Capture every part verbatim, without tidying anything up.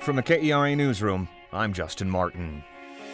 From the K E R A Newsroom, I'm Justin Martin.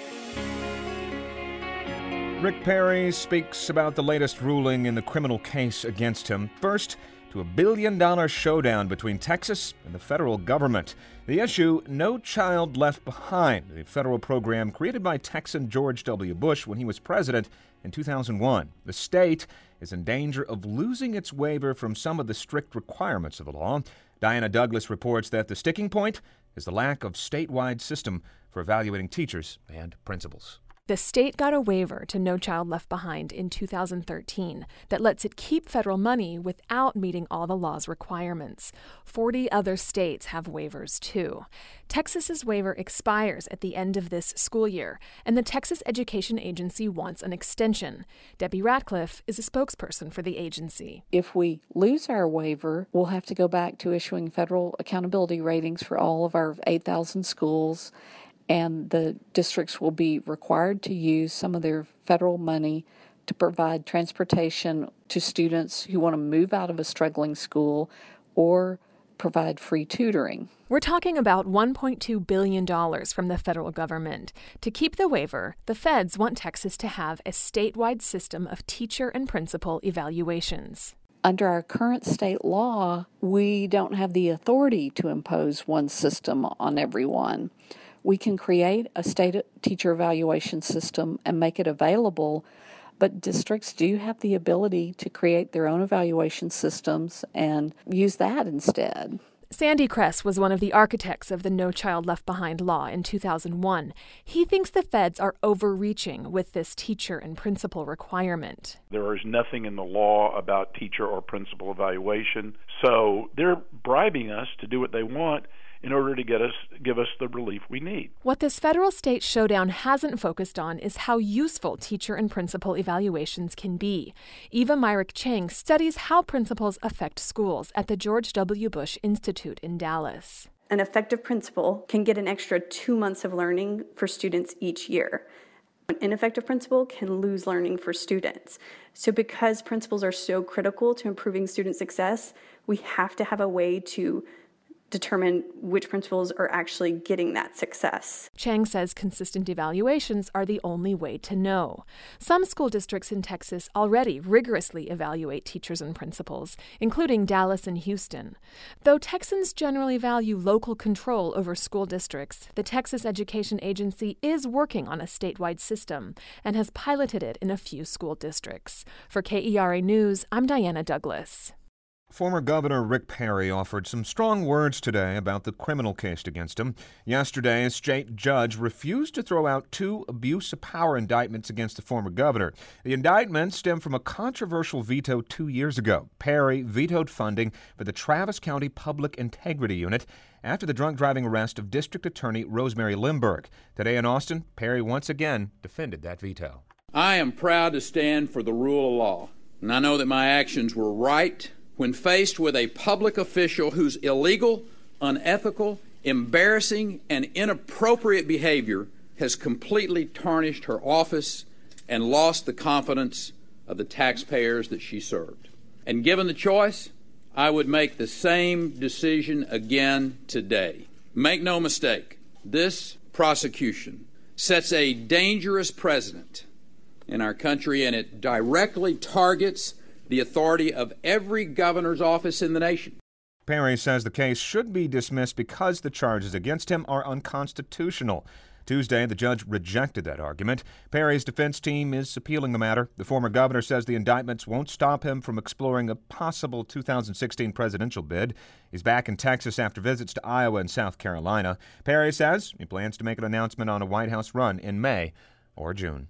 Rick Perry speaks about the latest ruling in the criminal case against him. First, to a billion-dollar showdown between Texas and the federal government. The issue, No Child Left Behind, the federal program created by Texan George W. Bush when he was president in two thousand one. The state is in danger of losing its waiver from some of the strict requirements of the law. Diana Douglas reports that the sticking point is the lack of statewide system for evaluating teachers and principals. The state got a waiver to No Child Left Behind in two thousand thirteen that lets it keep federal money without meeting all the law's requirements. Forty other states have waivers, too. Texas's waiver expires at the end of this school year, and the Texas Education Agency wants an extension. Debbie Ratcliffe is a spokesperson for the agency. If we lose our waiver, we'll have to go back to issuing federal accountability ratings for all of our eight thousand schools, and the districts will be required to use some of their federal money to provide transportation to students who want to move out of a struggling school or provide free tutoring. We're talking about one point two billion dollars from the federal government. To keep the waiver, the feds want Texas to have a statewide system of teacher and principal evaluations. Under our current state law, we don't have the authority to impose one system on everyone. We can create a state teacher evaluation system and make it available, but districts do have the ability to create their own evaluation systems and use that instead. Sandy Kress was one of the architects of the No Child Left Behind law in two thousand one. He thinks the feds are overreaching with this teacher and principal requirement. There is nothing in the law about teacher or principal evaluation, so they're bribing us to do what they want in order to get us, give us the relief we need. What this federal-state showdown hasn't focused on is how useful teacher and principal evaluations can be. Eva Myrick Chang studies how principals affect schools at the George W. Bush Institute in Dallas. An effective principal can get an extra two months of learning for students each year. An ineffective principal can lose learning for students. So because principals are so critical to improving student success, we have to have a way to determine which principals are actually getting that success. Chang says consistent evaluations are the only way to know. Some school districts in Texas already rigorously evaluate teachers and principals, including Dallas and Houston. Though Texans generally value local control over school districts, the Texas Education Agency is working on a statewide system and has piloted it in a few school districts. For K E R A News, I'm Diana Douglas. Former Governor Rick Perry offered some strong words today about the criminal case against him. Yesterday, a state judge refused to throw out two abuse of power indictments against the former governor. The indictments stem from a controversial veto two years ago. Perry vetoed funding for the Travis County Public Integrity Unit after the drunk driving arrest of District Attorney Rosemary Limburg. Today in Austin, Perry once again defended that veto. I am proud to stand for the rule of law, and I know that my actions were right when faced with a public official whose illegal, unethical, embarrassing, and inappropriate behavior has completely tarnished her office and lost the confidence of the taxpayers that she served. And given the choice, I would make the same decision again today. Make no mistake, this prosecution sets a dangerous precedent in our country, and it directly targets the authority of every governor's office in the nation. Perry says the case should be dismissed because the charges against him are unconstitutional. Tuesday, the judge rejected that argument. Perry's defense team is appealing the matter. The former governor says the indictments won't stop him from exploring a possible two thousand sixteen presidential bid. He's back in Texas after visits to Iowa and South Carolina. Perry says he plans to make an announcement on a White House run in May or June.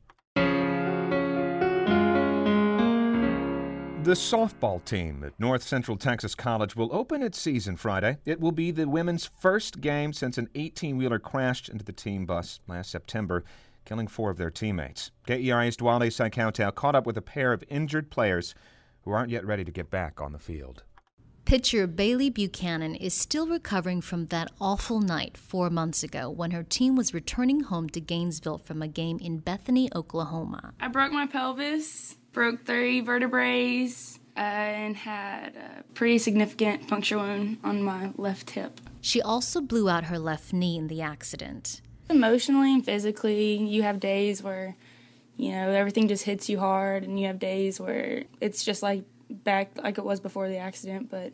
The softball team at North Central Texas College will open its season Friday. It will be the women's first game since an eighteen-wheeler crashed into the team bus last September, killing four of their teammates. K E R A's Dwale Saikautou caught up with a pair of injured players who aren't yet ready to get back on the field. Pitcher Bailey Buchanan is still recovering from that awful night four months ago when her team was returning home to Gainesville from a game in Bethany, Oklahoma. I broke my pelvis, broke three vertebrae, uh, and had a pretty significant puncture wound on my left hip. She also blew out her left knee in the accident. Emotionally and physically, you have days where, you know, everything just hits you hard, and you have days where it's just like back like it was before the accident, but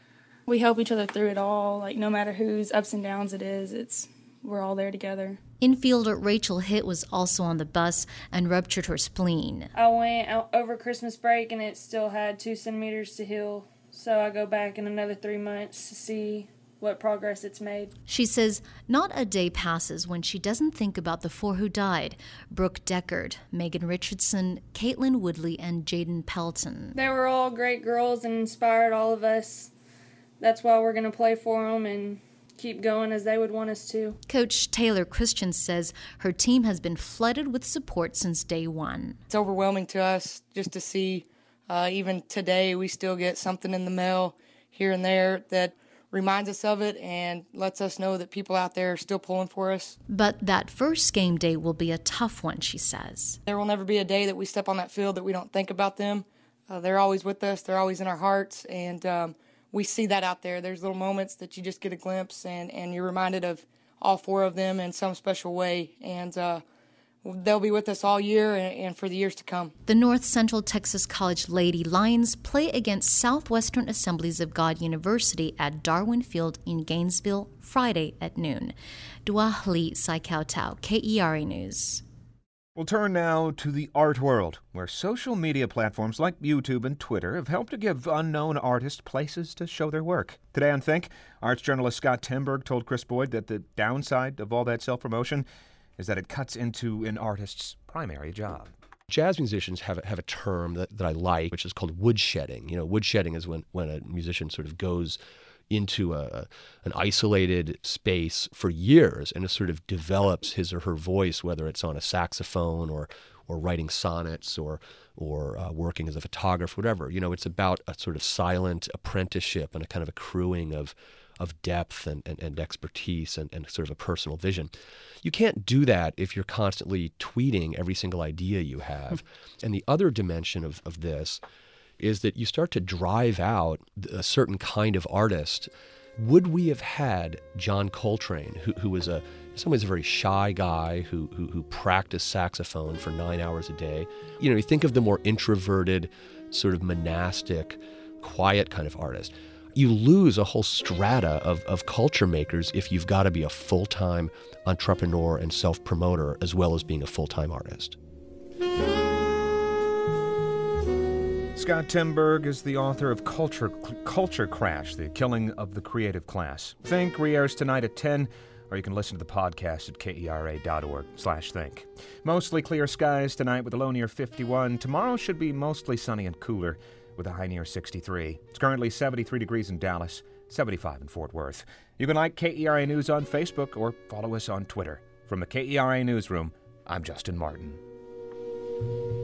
we help each other through it all. Like, no matter whose ups and downs it is, it's we're all there together. Infielder Rachel Hitt was also on the bus and ruptured her spleen. I went out over Christmas break and it still had two centimeters to heal, so I go back in another three months to see what progress it's made. She says not a day passes when she doesn't think about the four who died: Brooke Deckard, Megan Richardson, Caitlin Woodley, and Jaden Pelton. They were all great girls and inspired all of us. That's why we're going to play for them and keep going as they would want us to. Coach Taylor Christian says her team has been flooded with support since day one. It's overwhelming to us just to see, uh, even today, we still get something in the mail here and there that reminds us of it and lets us know that people out there are still pulling for us. But that first game day will be a tough one, she says. There will never be a day that we step on that field that we don't think about them. Uh, they're always with us. They're always in our hearts, and um, we see that out there. There's little moments that you just get a glimpse, and, and you're reminded of all four of them in some special way, and uh, they'll be with us all year and, and for the years to come. The North Central Texas College Lady Lions play against Southwestern Assemblies of God University at Darwin Field in Gainesville Friday at noon. Dua Lee Sai Kao Tao, K E R A News. We'll turn now to the art world, where social media platforms like YouTube and Twitter have helped to give unknown artists places to show their work. Today on Think, arts journalist Scott Timberg told Chris Boyd that the downside of all that self-promotion is that it cuts into an artist's primary job. Jazz musicians have a, have a term that, that I like, which is called woodshedding. You know, woodshedding is when, when a musician sort of goes into a, an isolated space for years and just sort of develops his or her voice, whether it's on a saxophone or or writing sonnets or or uh, working as a photographer, whatever. You know, it's about a sort of silent apprenticeship and a kind of accruing of of depth and, and, and expertise and, and sort of a personal vision. You can't do that if you're constantly tweeting every single idea you have. And the other dimension of, of this is that you start to drive out a certain kind of artist. Would we have had John Coltrane, who, who was a, in some ways a very shy guy who, who who practiced saxophone for nine hours a day? You know, you think of the more introverted, sort of monastic, quiet kind of artist. You lose a whole strata of, of culture makers if you've got to be a full-time entrepreneur and self-promoter as well as being a full-time artist. Scott Timberg is the author of Culture Culture Crash, The Killing of the Creative Class. Think re-airs tonight at ten, or you can listen to the podcast at kera.org slash think. Mostly clear skies tonight with a low near fifty-one. Tomorrow should be mostly sunny and cooler with a high near sixty-three. It's currently seventy-three degrees in Dallas, seventy-five in Fort Worth. You can like K E R A News on Facebook or follow us on Twitter. From the K E R A Newsroom, I'm Justin Martin.